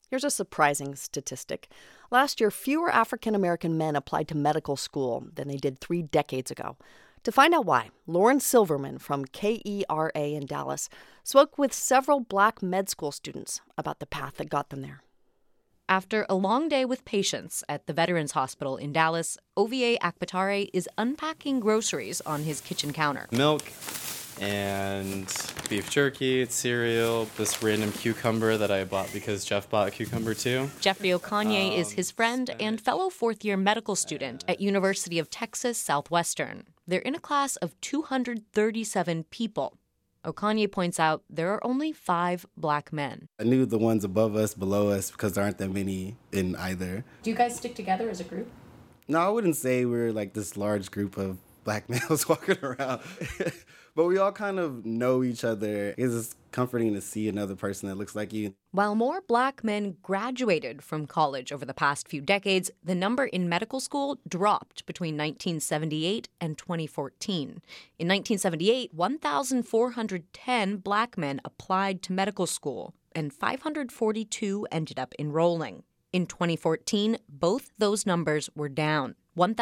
Here's a surprising statistic. Last year, fewer African American men applied to medical school than they did 3 decades ago. To find out why, Lauren Silverman from KERA in Dallas spoke with several black med school students about the path that got them there. After a long day with patients at the Veterans Hospital in Dallas, Ovie Akpatare is unpacking groceries on his kitchen counter. Milk and beef jerky, cereal, this random cucumber that I bought because Jeff bought a cucumber too. Jeffrey Okanye is his friend and fellow fourth-year medical student at University of Texas Southwestern. They're in a class of 237 people. Okanye points out there are only 5 black men. I knew the ones above us, below us, because there aren't that many in either. Do you guys stick together as a group? No, I wouldn't say we're like this large group of black males walking around. But we all kind of know each other. It's comforting to see another person that looks like you. While more black men graduated from college over the past few decades, the number in medical school dropped between 1978 and 2014. In 1978, 1,410 black men applied to medical school, and 542 ended up enrolling. In 2014, both those numbers were down.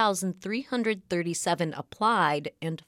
1,337 applied and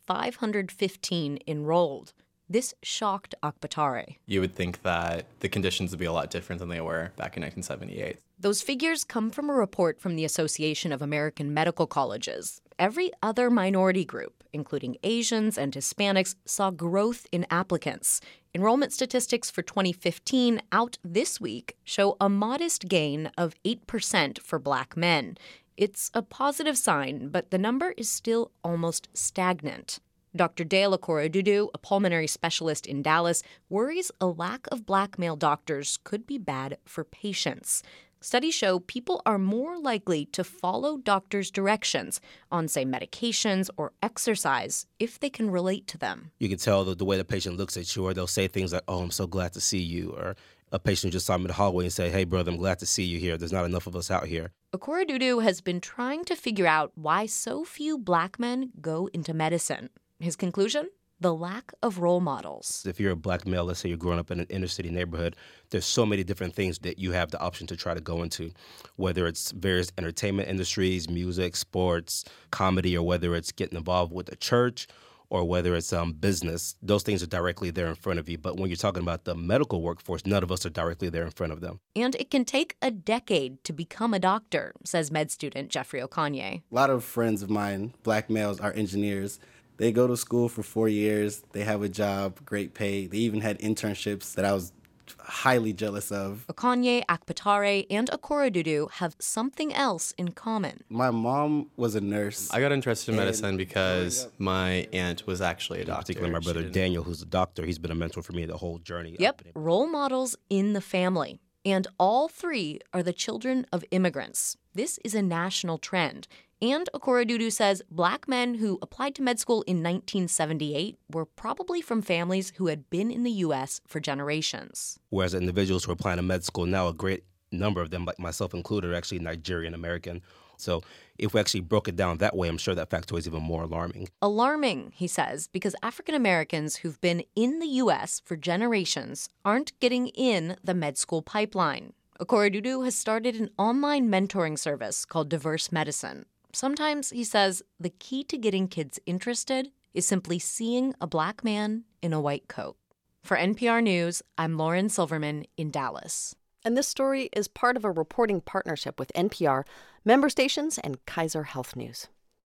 515 enrolled. This shocked Akpatare. You would think that the conditions would be a lot different than they were back in 1978. Those figures come from a report from the Association of American Medical Colleges. Every other minority group, including Asians and Hispanics, saw growth in applicants. Enrollment statistics for 2015 out this week show a modest gain of 8% for black men. It's a positive sign, but the number is still almost stagnant. Dr. Dale Okorodudu, a pulmonary specialist in Dallas, worries a lack of black male doctors could be bad for patients. Studies show people are more likely to follow doctors' directions on, say, medications or exercise if they can relate to them. You can tell the way the patient looks at you, or they'll say things like, "Oh, I'm so glad to see you," or a patient just saw me in the hallway and say, "Hey, brother, I'm glad to see you here. There's not enough of us out here." Okorodudu has been trying to figure out why so few black men go into medicine. His conclusion? The lack of role models. If you're a black male, let's say you're growing up in an inner city neighborhood, there's so many different things that you have the option to try to go into, whether it's various entertainment industries, music, sports, comedy, or whether it's getting involved with the church, or whether it's business. Those things are directly there in front of you. But when you're talking about the medical workforce, none of us are directly there in front of them. And it can take a decade to become a doctor, says med student Jeffrey Okanye. A lot of friends of mine, black males, are engineers. They go to school for 4 years. They have a job, great pay. They even had internships that I was highly jealous of. Okanye, Akpatare, and Okorodudu have something else in common. My mom was a nurse. I got interested in medicine because my aunt was actually a doctor. Particularly my brother Daniel, who's a doctor. He's been a mentor for me the whole journey. Yep, role models in the family. And all 3 are the children of immigrants. This is a national trend. And Okorodudu says black men who applied to med school in 1978 were probably from families who had been in the U.S. for generations. Whereas individuals who are applying to med school now, a great number of them, like myself included, are actually Nigerian American. So if we actually broke it down that way, I'm sure that factoid is even more alarming. Alarming, he says, because African Americans who've been in the U.S. for generations aren't getting in the med school pipeline. Okorodudu has started an online mentoring service called Diverse Medicine. Sometimes, he says, the key to getting kids interested is simply seeing a black man in a white coat. For NPR News, I'm Lauren Silverman in Dallas. And this story is part of a reporting partnership with NPR, member stations, and Kaiser Health News.